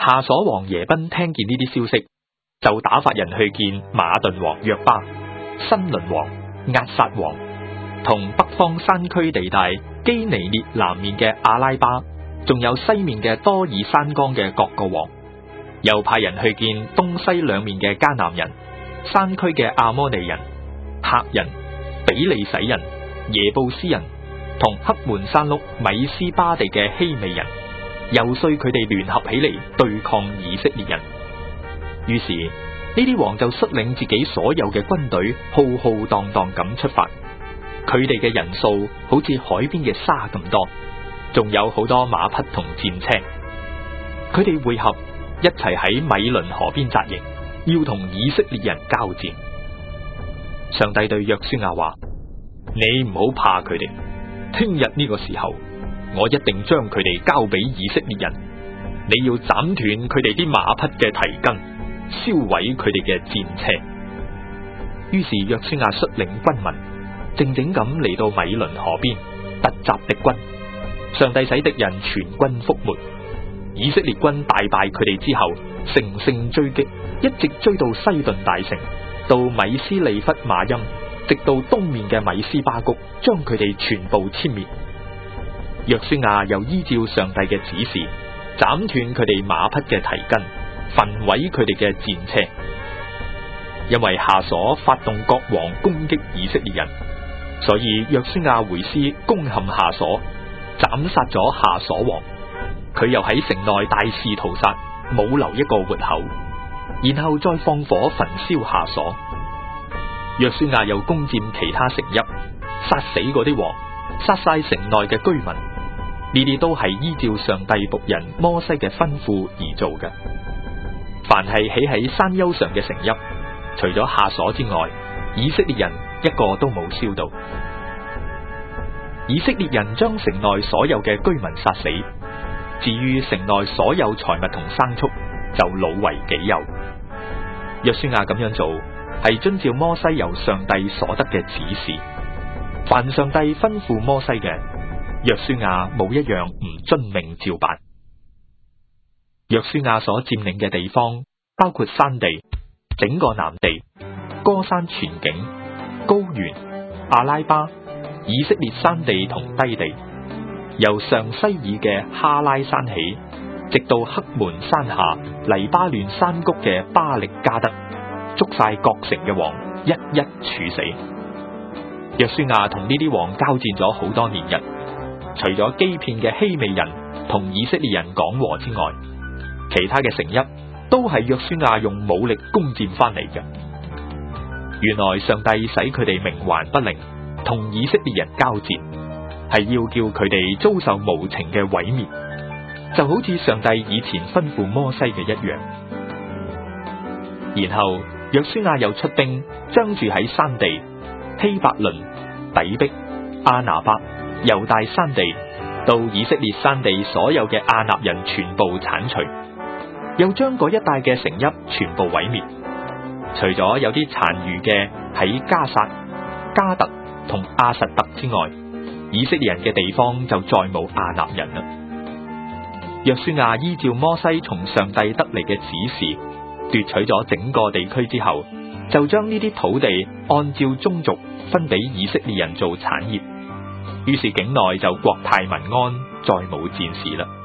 夏瑣王耶賓聽見呢啲消息，就打發人去見馬頓王約巴、新倫王、押撒王，同北方山區地帶基尼列南面嘅阿拉巴，仲有西面嘅多爾山岡嘅各個王，又派人去見東西兩面嘅迦南人、山區嘅亞摩利人、赫人、比利洗人、耶布斯人，同黑門山麓米斯巴地嘅希未人，遊說佢哋聯合起嚟對抗以色列人。於是呢啲王就率領自己所有嘅軍隊，浩浩蕩蕩咁出發。佢哋嘅人數好似海邊嘅沙咁多，仲有好多馬匹同戰車。佢哋會合一齊喺米倫河邊紮營，要同以色列人交戰。上帝對約書亞話：你唔好怕佢哋，聽日呢個時候，我一定將佢哋交俾以色列人。你要斬斷佢哋啲馬匹嘅蹄筋，燒毀佢哋嘅戰車。於是約書亞率領軍民，靜靜咁嚟到米倫河邊，突襲敵軍。上帝使敵人全軍覆沒，以色列軍大敗佢哋之後，乘勝追擊，一直追到西頓大城，到米斯利弗馬音，直到東面嘅米斯巴谷，將佢哋全部殲滅。約書亞又依照上帝嘅指示，斬斷佢哋馬匹嘅蹄筋，焚毀佢哋嘅戰車。因為夏瑣發動國王攻擊以色列人，所以約書亞回師攻陷夏瑣，斬殺咗夏瑣王。佢又喺城內大肆屠殺，冇留一個活口，然後再放火焚燒夏瑣。約書亞又攻佔其他城邑，殺死嗰啲王，殺晒城內嘅居民。呢啲都係依照上帝僕人摩西嘅吩咐而做嘅。凡係起喺山丘上嘅城邑，除咗夏瑣之外，以色列人一個都冇燒到。以色列人將城內所有嘅居民殺死，至於城內所有財物同牲畜就擄為己有。約書亞咁樣做係遵照摩西由上帝所得嘅指示。凡上帝吩咐摩西嘅，約書亞冇一樣唔遵命照辦。約書亞所佔領嘅地方包括山地、整個南地、歌山全境、高原、阿拉巴、以色列山地同低地，由上西珥嘅哈拉山起，直到黑門山下黎巴嫩山谷嘅巴力加德，捉晒各城嘅王，一一處死。約書亞同呢啲王交戰咗好多年日，除咗基遍嘅希未人同以色列人講和之外，其他嘅城邑都係約書亞用武力攻佔翻嚟嘅。原來上帝使佢哋冥頑不靈，同以色列人交戰，係要叫佢哋遭受無情嘅毀滅，就好似上帝以前吩咐摩西嘅一樣。然後約書亞又出兵，將住喺山地、希伯倫、底璧、亞拿伯、猶大山地，到以色列山地所有嘅亞納人全部鏟除，又將嗰一帶嘅城邑全部毀滅。除咗有啲殘餘嘅喺加撒、加特同亞實特之外，以色列人嘅地方就再冇亞納人啦。約書亞依照摩西從上帝得嚟嘅指示，奪取咗整個地區之後，就將呢啲土地按照宗族分俾以色列人做產業。於是境內就國泰民安，再冇戰事啦。